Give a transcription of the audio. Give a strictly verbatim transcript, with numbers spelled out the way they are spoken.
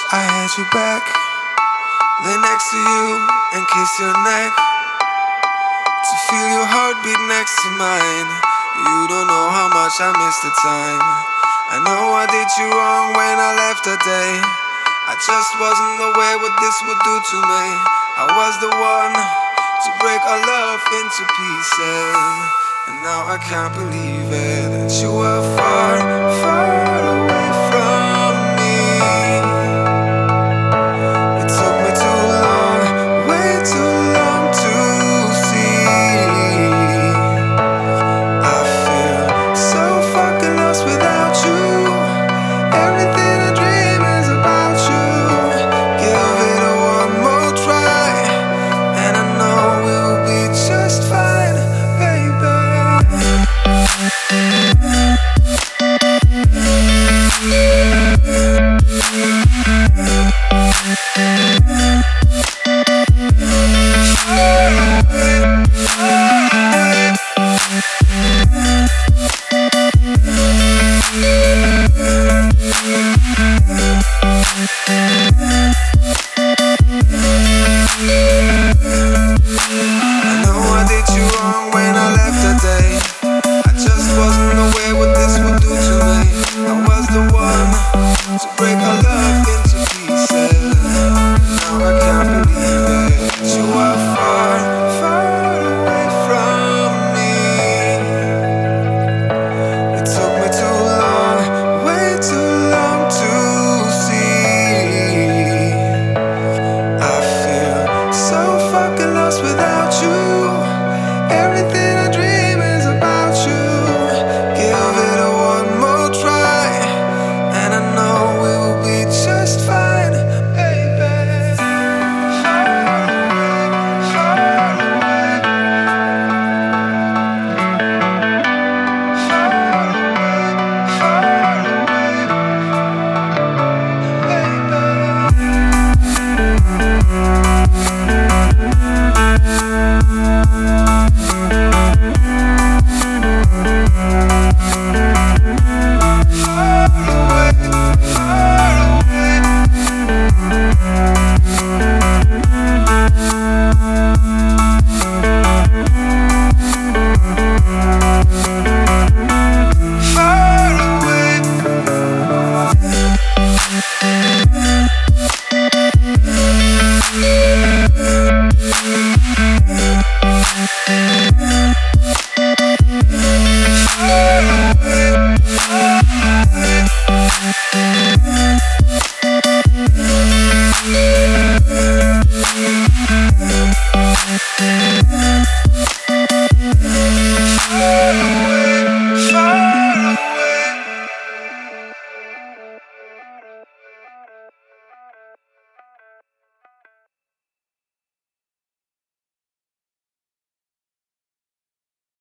I had you back, lay next to you and kiss your neck, to feel your heartbeat next to mine. You don't know how much I miss the time. I know I did you wrong when I left that day. I just wasn't aware what this would do to me. I was the one to break our love into pieces, and now I can't believe it, that you were far, far